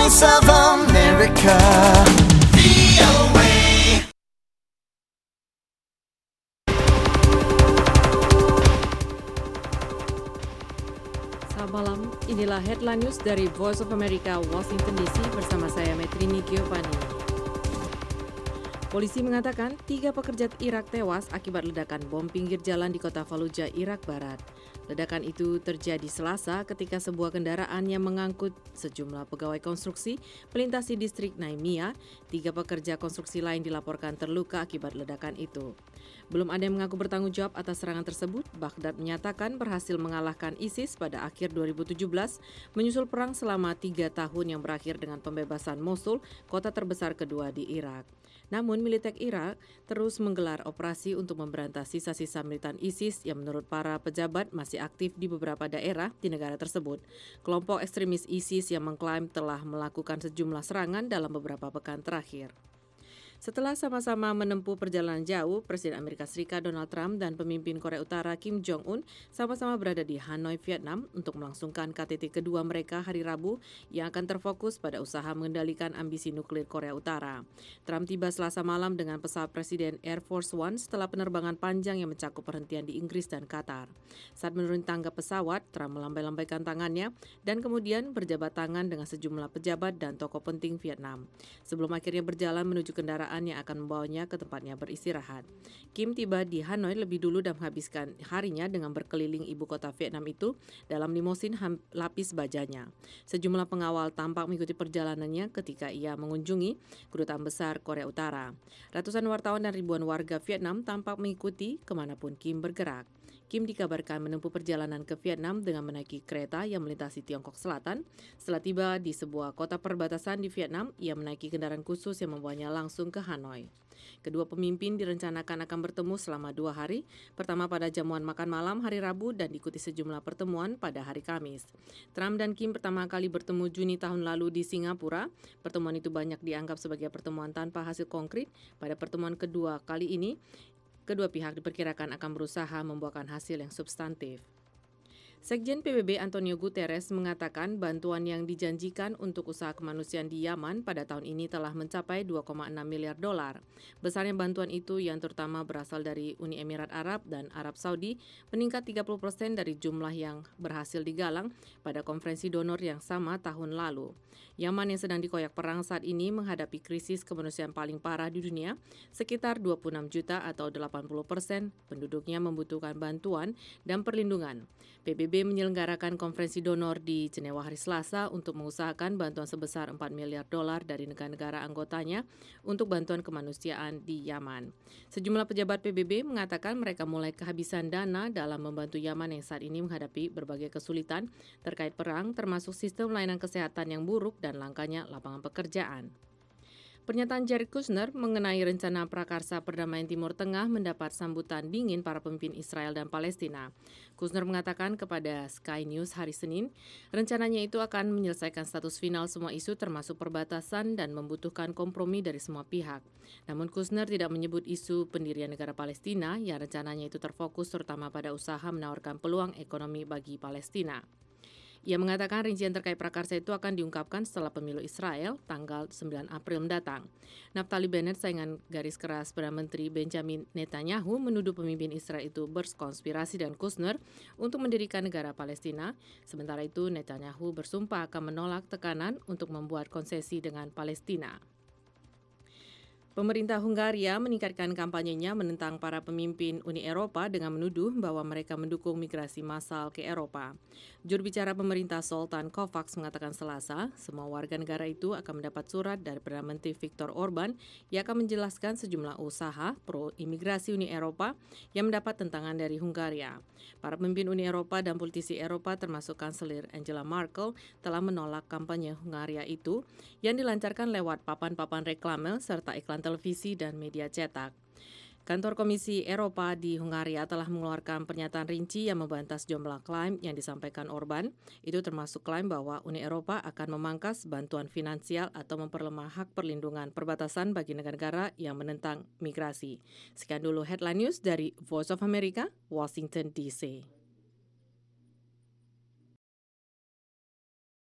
Voice of America. Selamat malam, inilah Headline News dari Voice of America, Washington DC bersama saya Metrini Giovanni. Polisi mengatakan 3 pekerja Irak tewas akibat ledakan bom pinggir jalan di kota Fallujah, Irak Barat. Ledakan itu terjadi Selasa ketika sebuah kendaraan yang mengangkut sejumlah pegawai konstruksi melintasi distrik Naimiyah. 3 pekerja konstruksi lain dilaporkan terluka akibat ledakan itu. Belum ada yang mengaku bertanggung jawab atas serangan tersebut. Baghdad menyatakan berhasil mengalahkan ISIS pada akhir 2017, menyusul perang selama 3 tahun yang berakhir dengan pembebasan Mosul, kota terbesar kedua di Irak. Namun, militer Irak terus menggelar operasi untuk memberantas sisa-sisa militan ISIS yang menurut para pejabat masih aktif di beberapa daerah di negara tersebut. Kelompok ekstremis ISIS yang mengklaim telah melakukan sejumlah serangan dalam beberapa pekan terakhir. Setelah sama-sama menempuh perjalanan jauh, Presiden Amerika Serikat Donald Trump dan pemimpin Korea Utara Kim Jong-un sama-sama berada di Hanoi, Vietnam untuk melangsungkan KTT kedua mereka hari Rabu yang akan terfokus pada usaha mengendalikan ambisi nuklir Korea Utara. Trump tiba Selasa malam dengan pesawat Presiden Air Force One setelah penerbangan panjang yang mencakup perhentian di Inggris dan Qatar. Saat menuruni tangga pesawat, Trump melambai-lambaikan tangannya dan kemudian berjabat tangan dengan sejumlah pejabat dan tokoh penting Vietnam. Sebelum akhirnya berjalan menuju kendaraan yang akan membawanya ke tempatnya beristirahat. Kim tiba di Hanoi lebih dulu dan menghabiskan harinya dengan berkeliling ibu kota Vietnam itu dalam limosin lapis bajanya. Sejumlah pengawal tampak mengikuti perjalanannya ketika ia mengunjungi kedutaan besar Korea Utara. Ratusan wartawan dan ribuan warga Vietnam tampak mengikuti kemanapun Kim bergerak. Kim dikabarkan menempuh perjalanan ke Vietnam dengan menaiki kereta yang melintasi Tiongkok Selatan. Setelah tiba di sebuah kota perbatasan di Vietnam, ia menaiki kendaraan khusus yang membawanya langsung ke Hanoi. Kedua pemimpin direncanakan akan bertemu selama 2 hari, pertama pada jamuan makan malam hari Rabu dan diikuti sejumlah pertemuan pada hari Kamis. Trump dan Kim pertama kali bertemu Juni tahun lalu di Singapura. Pertemuan itu banyak dianggap sebagai pertemuan tanpa hasil konkret. Pada pertemuan kedua kali ini, kedua pihak diperkirakan akan berusaha membuahkan hasil yang substantif. Sekjen PBB Antonio Guterres mengatakan bantuan yang dijanjikan untuk usaha kemanusiaan di Yaman pada tahun ini telah mencapai 2,6 miliar dolar. Besarnya bantuan itu yang terutama berasal dari Uni Emirat Arab dan Arab Saudi meningkat 30% dari jumlah yang berhasil digalang pada konferensi donor yang sama tahun lalu. Yaman yang sedang dikoyak perang saat ini menghadapi krisis kemanusiaan paling parah di dunia, sekitar 26 juta atau 80% penduduknya membutuhkan bantuan dan perlindungan. PBB menyelenggarakan konferensi donor di Jenewa hari Selasa untuk mengusahakan bantuan sebesar 4 miliar dolar dari negara-negara anggotanya untuk bantuan kemanusiaan di Yaman. Sejumlah pejabat PBB mengatakan mereka mulai kehabisan dana dalam membantu Yaman yang saat ini menghadapi berbagai kesulitan terkait perang, termasuk sistem layanan kesehatan yang buruk dan langkanya lapangan pekerjaan. Pernyataan Jared Kushner mengenai rencana prakarsa perdamaian Timur Tengah mendapat sambutan dingin para pemimpin Israel dan Palestina. Kushner mengatakan kepada Sky News hari Senin, rencananya itu akan menyelesaikan status final semua isu termasuk perbatasan dan membutuhkan kompromi dari semua pihak. Namun Kushner tidak menyebut isu pendirian negara Palestina yang rencananya itu terfokus terutama pada usaha menawarkan peluang ekonomi bagi Palestina. Ia mengatakan rincian terkait prakarsa itu akan diungkapkan setelah pemilu Israel tanggal 9 April mendatang. Naftali Bennett, saingan garis keras Perdana Menteri Benjamin Netanyahu, menuduh pemimpin Israel itu berkonspirasi dengan Kushner untuk mendirikan negara Palestina. Sementara itu, Netanyahu bersumpah akan menolak tekanan untuk membuat konsesi dengan Palestina. Pemerintah Hungaria meningkatkan kampanyenya menentang para pemimpin Uni Eropa dengan menuduh bahwa mereka mendukung migrasi massal ke Eropa. Juru bicara pemerintah Zoltán Kovács mengatakan Selasa, semua warga negara itu akan mendapat surat dari Perdana Menteri Viktor Orbán yang akan menjelaskan sejumlah usaha pro-imigrasi Uni Eropa yang mendapat tentangan dari Hungaria. Para pemimpin Uni Eropa dan politisi Eropa termasuk Kanselir Angela Merkel telah menolak kampanye Hungaria itu yang dilancarkan lewat papan-papan reklame serta iklan televisi dan media cetak. Kantor Komisi Eropa di Hungaria telah mengeluarkan pernyataan rinci yang membantah sejumlah klaim yang disampaikan Orbán. Itu termasuk klaim bahwa Uni Eropa akan memangkas bantuan finansial atau memperlemah hak perlindungan perbatasan bagi negara-negara yang menentang migrasi. Sekian dulu Headline News dari Voice of America, Washington DC.